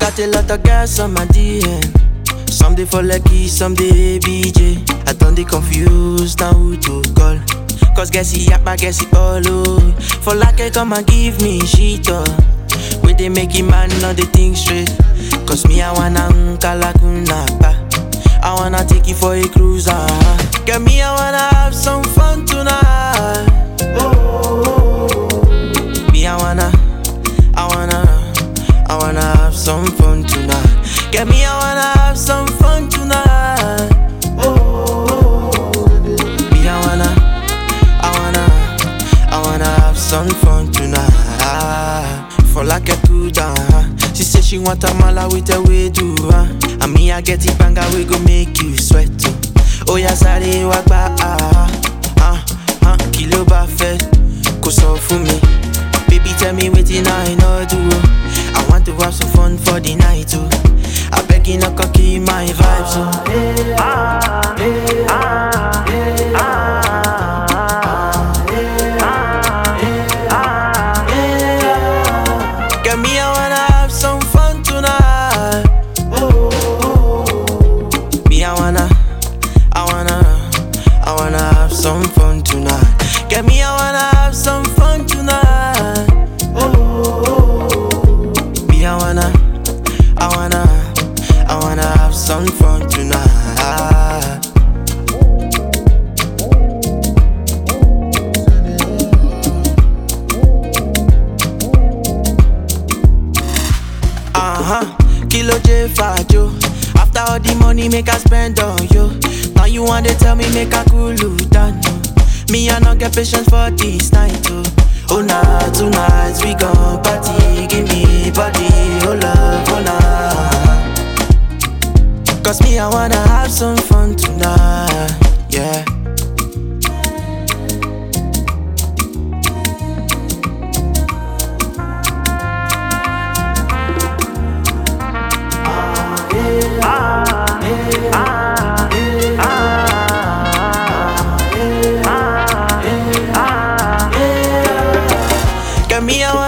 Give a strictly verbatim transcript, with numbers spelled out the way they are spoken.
got a lot of girls on my D M. Some dey for Lekki, some dey B J. I done dey confused now who to call. Cause guess he yap, I guess he all oh. For like come and give me shit up. We dey make him man know the thing straight. Cause me I wanna unkala kunapa. I wanna take you for a cruiser. Get me I wanna have some fun tonight. Oh, me I wanna, I wanna, I wanna have some fun tonight. Get me I wanna have some fun tonight. Oh, me I wanna, I wanna, I wanna have some fun tonight. For like a two down. She say she want a mala with a way do huh? And me I get it banga we go make you sweat too. Oh yeah sorry walk back ah ah ah kilo buffet go so for me. Baby tell me waiting I know do. I want to have some fun for the night too. I beg you not cocky my vibes so. Ah, eh, ah, eh, ah. Some fun tonight. Get me, I wanna have some fun tonight. Oh, me, I wanna, I wanna, I wanna have some fun tonight. Uh huh, Kilo J Fajo. After all the money make I spend on you. Now you want to tell me make a cool down. Me I not get patience for this night oh. Oh nah, tonight we gon' party. Give me body, oh love, oh nah. Cause me I wanna have some fun tonight. Yeah. Me, I